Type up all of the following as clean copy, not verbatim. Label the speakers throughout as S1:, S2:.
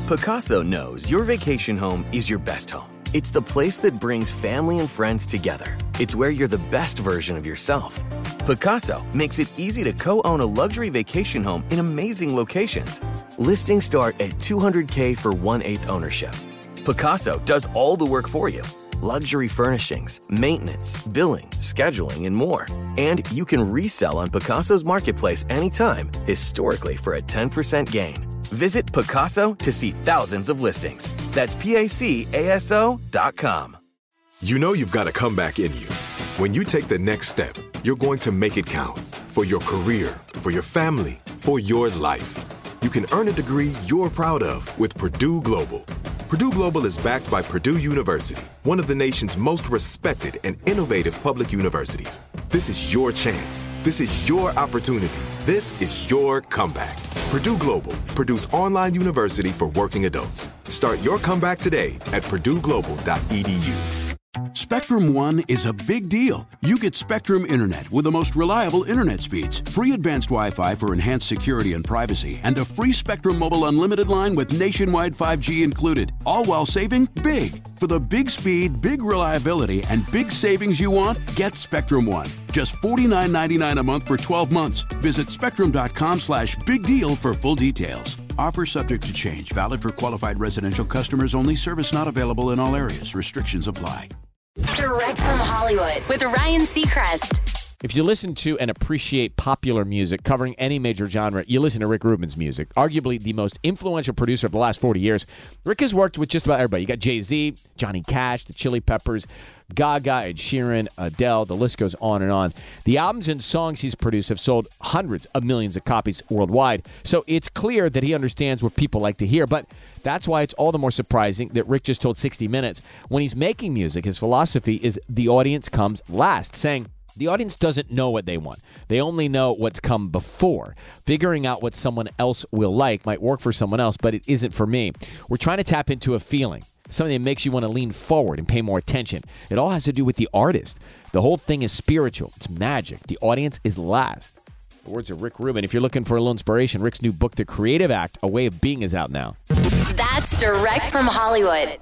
S1: Pacaso knows your vacation home is your best home. It's the place that brings family and friends together. It's where you're the best version of yourself. Pacaso makes it easy to co-own a luxury vacation home in amazing locations. Listings start at $200K for 1/8 ownership. Pacaso does all the work for you. Luxury furnishings, maintenance, billing, scheduling, and more. And you can resell on Pacaso's marketplace anytime, historically for a 10% gain. Visit Pacaso to see thousands of listings. That's PACASO.com.
S2: You know you've got a comeback in you. When you take the next step, you're going to make it count. For your career, for your family, for your life. You can earn a degree you're proud of with Purdue Global. Purdue Global is backed by Purdue University, one of the nation's most respected and innovative public universities. This is your chance. This is your opportunity. This is your comeback. Purdue Global, Purdue's online university for working adults. Start your comeback today at purdueglobal.edu.
S3: Spectrum One is a big deal. You get Spectrum Internet with the most reliable internet speeds, free advanced Wi-Fi for enhanced security and privacy, and a free Spectrum Mobile Unlimited line with nationwide 5G included, all while saving big. For the big speed, big reliability, and big savings you want, get Spectrum One. Just $49.99 a month for 12 months. Visit spectrum.com/big deal for full details. Offer subject to change. Valid for qualified residential customers only. Service not available in all areas. Restrictions apply.
S4: Direct from Hollywood with Ryan Seacrest.
S5: If you listen to and appreciate popular music covering any major genre, you listen to Rick Rubin's music. Arguably the most influential producer of the last 40 years. Rick has worked with just about everybody. You got Jay-Z, Johnny Cash, the Chili Peppers, Gaga, Ed Sheeran, Adele, the list goes on and on. The albums and songs he's produced have sold hundreds of millions of copies worldwide. So it's clear that he understands what people like to hear. But that's why it's all the more surprising that Rick just told 60 Minutes when he's making music, his philosophy is the audience comes last, saying, the audience doesn't know what they want. They only know what's come before. Figuring out what someone else will like might work for someone else, but it isn't for me. We're trying to tap into a feeling, something that makes you want to lean forward and pay more attention. It all has to do with the artist. The whole thing is spiritual. It's magic. The audience is last. The words of Rick Rubin. If you're looking for a little inspiration, Rick's new book, The Creative Act, A Way of Being, is out now.
S4: That's direct from Hollywood.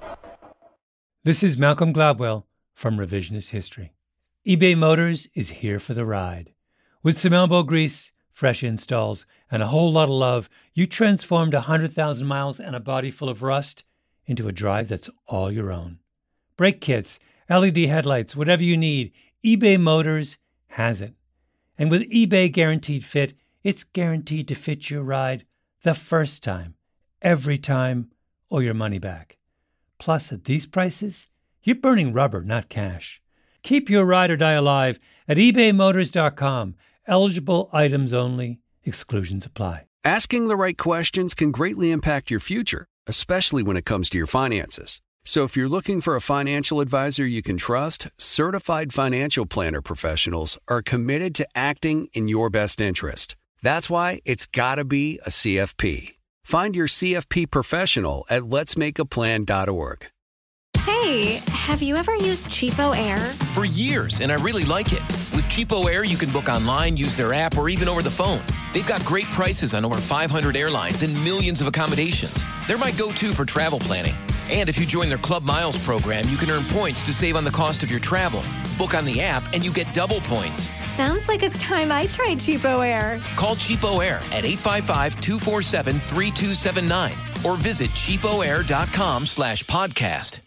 S6: This is Malcolm Gladwell from Revisionist History. eBay Motors is here for the ride. With some elbow grease, fresh installs, and a whole lot of love, you transformed 100,000 miles and a body full of rust into a drive that's all your own. Brake kits, LED headlights, whatever you need, eBay Motors has it. And with eBay Guaranteed Fit, it's guaranteed to fit your ride the first time, every time, or your money back. Plus, at these prices, you're burning rubber, not cash. Keep your ride or die alive at ebaymotors.com. Eligible items only. Exclusions apply.
S7: Asking the right questions can greatly impact your future, especially when it comes to your finances. So if you're looking for a financial advisor you can trust, certified financial planner professionals are committed to acting in your best interest. That's why it's got to be a CFP. Find your CFP professional at letsmakeaplan.org.
S8: Hey, have you ever used Cheapo Air?
S9: For years, and I really like it. With Cheapo Air, you can book online, use their app, or even over the phone. They've got great prices on over 500 airlines and millions of accommodations. They're my go-to for travel planning. And if you join their Club Miles program, you can earn points to save on the cost of your travel. Book on the app, and you get double points.
S8: Sounds like it's time I tried Cheapo Air.
S9: Call Cheapo Air at 855-247-3279 or visit cheapoair.com/podcast.